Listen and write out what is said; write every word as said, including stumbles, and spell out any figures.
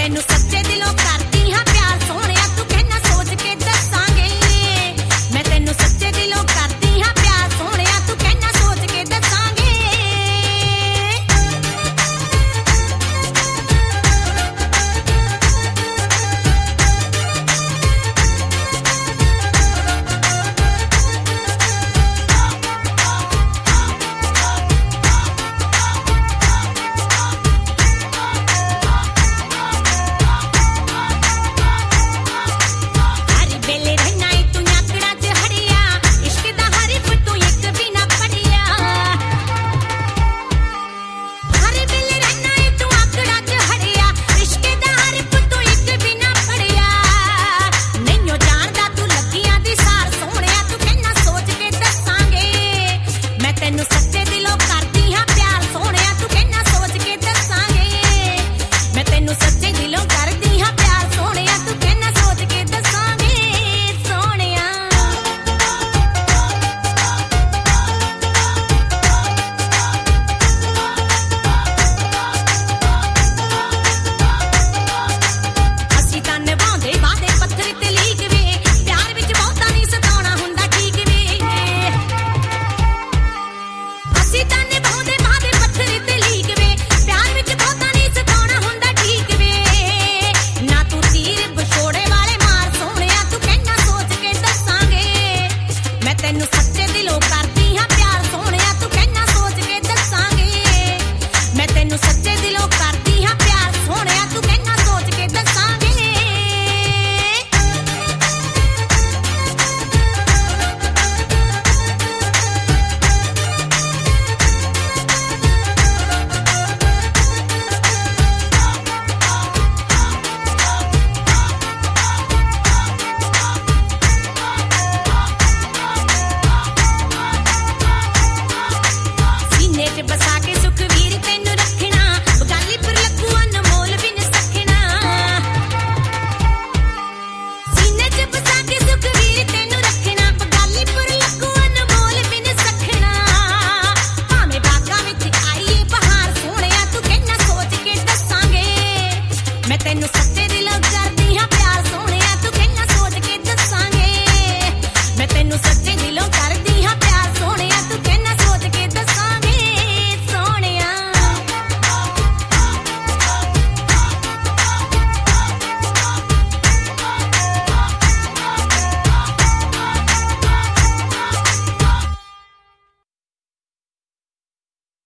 ਤੈਨੂੰ ਸੱਚੇ ਦਿਲੋਂ ਕਰਦੀ ਹਾਂ ਪਿਆਰ ਸੋਹਣਿਆ ਤੂੰ ਕਹਿਣਾ ਸੋਚ ਕੇ ਦੱਸਾਂਗੇ ਮੈਂ ਤੈਨੂੰ ਸੱਚੇ ਦਿਲੋਂ ਕਰਦੀ ਹਾਂ ਪਿਆਰ ਸੋਹਣਿਆ ਤੂੰ ਕਹਿਣਾ ਸੋਚ ਕੇ ਦੱਸਾਂਗੇ ਤੈਨੂੰ ਸੱਚੇ ਦਿਲੋਂ ਕਰਦੀ ਹਾਂ ਪਿਆਰ ਸੋਹਣਿਆ ਤੂੰ ਕਹਿਣਾ ਸੋਚ ਕੇ ਦੱਸਾਂਗੇ ਮੈਂ ਤੈਨੂੰ ਸੱਚੇ ਦਿਲੋਂ ਕਰ